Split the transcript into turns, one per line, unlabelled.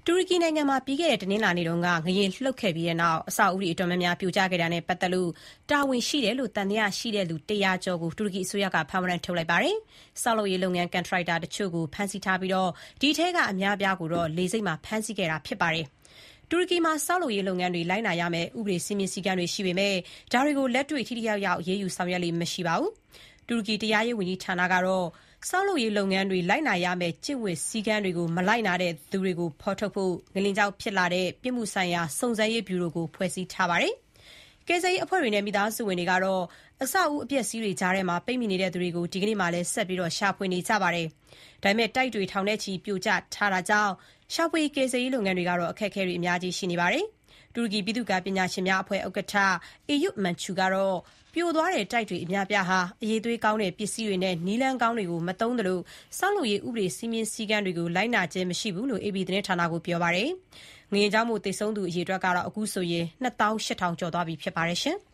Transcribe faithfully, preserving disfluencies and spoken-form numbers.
တူရကီနိုင်ငံမှာပြီးခဲ့တဲ့တနင်္လာနေ့တုန်းကငလျင်လှုပ်ခဲ့ပြီးတဲ့နောက်အဆောက်အဦတွေအတော်များများပြိုကျခဲ့တာနဲ့ပတ်သက်လို့တာဝန်ရှိတယ်လို့သံသယရှိတဲ့လူတရာကျော်ကိုတူရကီအစိုးရကဖမ်းဝရမ်းထုတ်လိုက်ပါတယ်။ဆောက်လုပ်ရေးလုပ်ငန်းကန်ထရိုက်တာတချို့ကိုဖမ်းဆီးထားပြီးဒီထဲကအများအပြားကိုတော့လေဆိပ်မှာဖမ်းဆီးခဲ့တာဖြစ်ပါတယ်။တူရကီမှာဆောက်လုပ်ရေးလုပ်ငန်းတွေလိုက်နာရမယ့်ဥပဒေစည်းမျဉ်းစည်းကမ်းတွေရှိပေမဲ့ဒါတွေကိုလက်တွေ့ထိထိရောက်ရောက်အရေးယူဆောင်ရွက်လေ့မရှိပါဘူး။တူရကီတရားရေးဝန်ကြီးဌာနကတော့ဆောက်လုပ်ရေးလုပ်ငန်းတွေလိုက်နာရမယ့်ကျင့်ဝတ်စည်းကမ်းတွေကိုမလိုက်နာတဲ့သူတွေကိုဖော်ထုတ်ဖို့ငလျင်ကြောင့်ဖြစ်လာတဲ့ပြစ်မှုဆိုင်ရာစုံစမ်းရေးဗျူရိုကိုဖွဲ့စည်းထားပါတယ်။ကယ်ဆယ်ရေးအဖွဲ့တွေနဲ့မိသားစုဝင်တွေကတော့အဆောက်အဦအပျက်အစီးတွေကြားထဲမှာပိတ်မိနေတဲ့သူတွေကိုဒီကနေ့မှလည်းဆက်ပြီးရှာဖွေနေကြပါတယ်။ဒါပေမဲ့တိုက်တွေထောင်ထဲချီပြိုကျထားတာကြောင့်ရှာဖွေကယ်ဆယ်ရေးလုပ်ငန်းတွေကတော့အခက်အခဲတွေအများကြီးရှိနေပါတယ်။တူရကီပြည်သူ့ကပညာရှင်များအဖွဲ့ဥက္ကဋ္ဌအေယုမန်ချူကတော့ပြိုသွားတဲ့တိုက်တွေအများပြားဟာအရေးသွေးကောင်းတဲ့ပစ္စည်းတွေနဲ့နီလန်းကောင်းတွေကိုမသုံးသလိုဆောက်လုပ်ရေးဥပဒေစည်းမျဉ်းစည်းကမ်းတွေကိုလိုက်နာခြင်းမရှိဘူးလို့ အေပီ သတင်းဌာနကိုပြောပါတယ်။ငလျင်ကြောင့်မို့သေဆုံးသူအရေအတွက်ကတော့အခုဆိုရင်နှစ်သောင်းရှစ်ထောင်ကျော်သွားပြီဖြစ်ပါတယ်ရှင်။